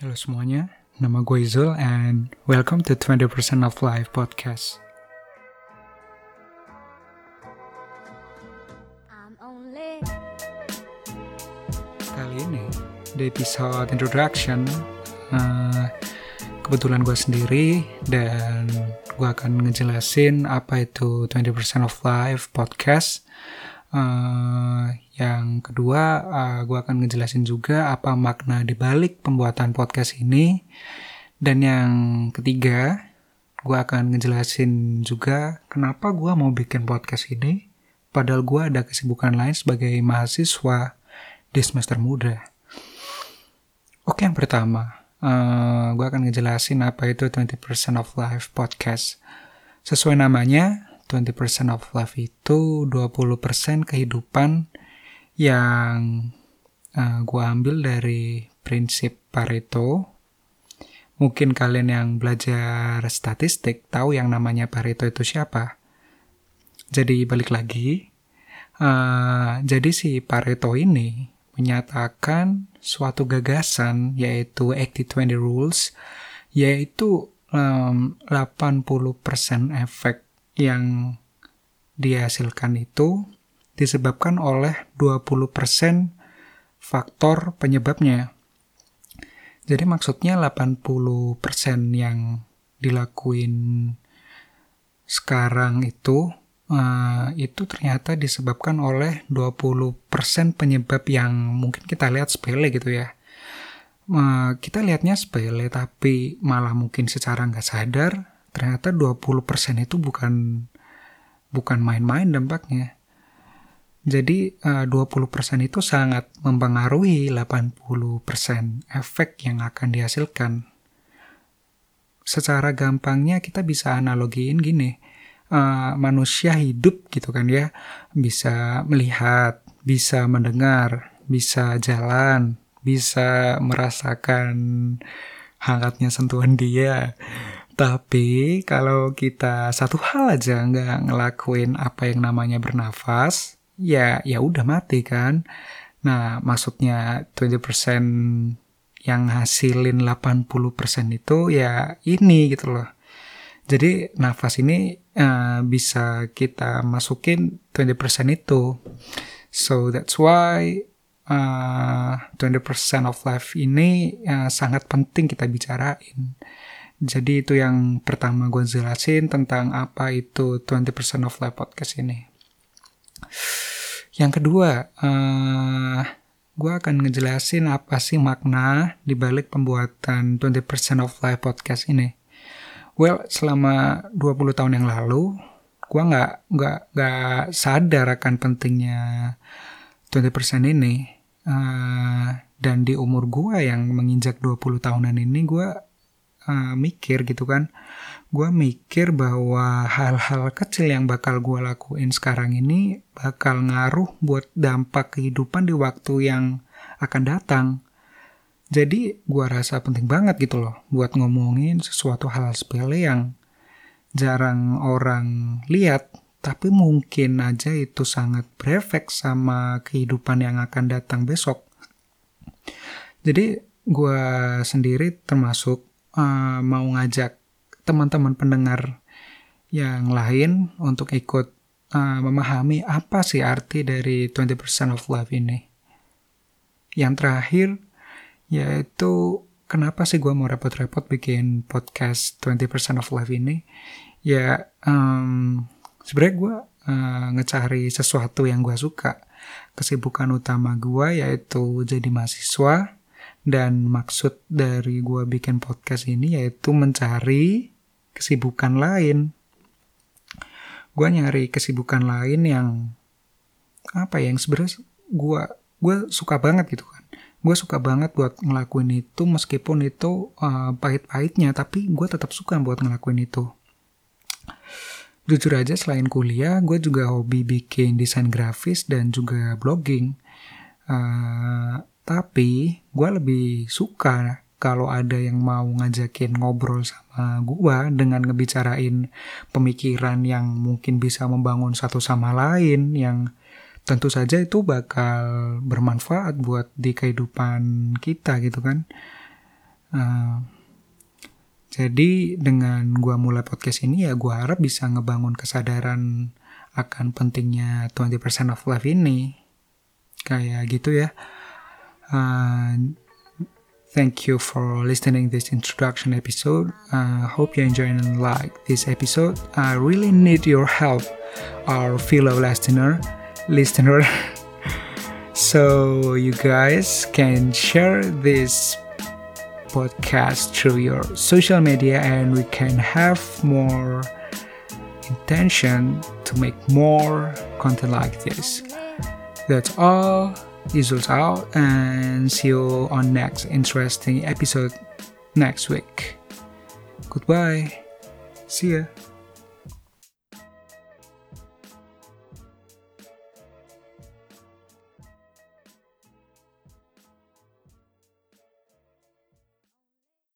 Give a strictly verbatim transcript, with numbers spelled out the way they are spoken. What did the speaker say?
Halo semuanya, nama gue Izul and welcome to twenty percent of Life podcast. Kali ini, di episode introduction, uh, kebetulan gue sendiri dan gue akan ngejelasin apa itu twenty percent of Life podcast. Uh, yang kedua, uh, gue akan ngejelasin juga apa makna dibalik pembuatan podcast ini. Dan yang ketiga, gue akan ngejelasin juga kenapa gue mau bikin podcast ini, padahal gue ada kesibukan lain sebagai mahasiswa di semester muda. Oke, yang pertama, uh, gue akan ngejelasin apa itu twenty percent of Life podcast. Sesuai namanya, twenty percent of life itu dua puluh persen kehidupan yang uh, gue ambil dari prinsip Pareto. Mungkin kalian yang belajar statistik tahu yang namanya Pareto itu siapa. Jadi balik lagi, uh, jadi si Pareto ini menyatakan suatu gagasan yaitu eighty twenty rules, yaitu um, delapan puluh persen efek yang dihasilkan itu disebabkan oleh dua puluh persen faktor penyebabnya. Jadi maksudnya delapan puluh persen yang dilakuin sekarang itu uh, itu ternyata disebabkan oleh dua puluh persen penyebab yang mungkin kita lihat sepele gitu ya. Uh, kita lihatnya sepele tapi malah mungkin secara nggak sadar ternyata dua puluh persen itu bukan bukan main-main dampaknya. Jadi uh, dua puluh persen itu sangat mempengaruhi delapan puluh persen efek yang akan dihasilkan. Secara gampangnya kita bisa analogiin gini. Uh, manusia hidup gitu kan ya. Bisa melihat, bisa mendengar, bisa jalan, bisa merasakan hangatnya sentuhan dia. Tapi kalau kita satu hal aja nggak ngelakuin apa yang namanya bernafas, ya ya udah mati kan. Nah, maksudnya twenty persen yang hasilin delapan puluh persen itu ya ini gitu loh. Jadi nafas ini uh, bisa kita masukin twenty persen itu. So that's why uh, twenty percent of life ini uh, sangat penting kita bicarain. Jadi itu yang pertama gue jelasin tentang apa itu twenty percent of life podcast ini. Yang kedua, uh, gue akan ngejelasin apa sih makna dibalik pembuatan twenty percent of life podcast ini. Well, selama dua puluh tahun yang lalu, gue gak, gak, gak sadar akan pentingnya twenty percent ini. Uh, dan di umur gue yang menginjak dua puluh tahunan ini, gue Uh, mikir gitu kan, gue mikir bahwa hal-hal kecil yang bakal gue lakuin sekarang ini bakal ngaruh buat dampak kehidupan di waktu yang akan datang. Jadi gue rasa penting banget gitu loh buat ngomongin sesuatu hal sepele yang jarang orang lihat, tapi mungkin aja itu sangat berefek sama kehidupan yang akan datang besok. Jadi gue sendiri termasuk Uh, mau ngajak teman-teman pendengar yang lain untuk ikut uh, memahami apa sih arti dari twenty percent of life ini. Yang terakhir yaitu kenapa sih gue mau repot-repot bikin podcast twenty percent of life ini. Ya um, sebenarnya gue uh, ngecari sesuatu yang gue suka. Kesibukan utama gue yaitu jadi mahasiswa. Dan maksud dari gue bikin podcast ini yaitu mencari kesibukan lain. Gue nyari kesibukan lain yang apa ya, yang sebenarnya gue gue suka banget gitu kan. Gue suka banget buat ngelakuin itu meskipun itu uh, pahit-pahitnya, tapi gue tetap suka buat ngelakuin itu. Jujur aja selain kuliah, gue juga hobi bikin desain grafis dan juga blogging. Uh, Tapi gue lebih suka kalau ada yang mau ngajakin ngobrol sama gue dengan ngebicarain pemikiran yang mungkin bisa membangun satu sama lain, yang tentu saja itu bakal bermanfaat buat di kehidupan kita gitu kan. Uh, jadi dengan gue mulai podcast ini ya gue harap bisa ngebangun kesadaran akan pentingnya twenty percent of life ini. Kayak gitu ya. Uh, thank you for listening this introduction episode. I uh, hope you enjoy and like this episode. I really need your help, our fellow listener. Listener. So you guys can share this podcast through your social media and we can have more intention to make more content like this. That's all. Results out and see you on next interesting episode next week. Goodbye. See ya.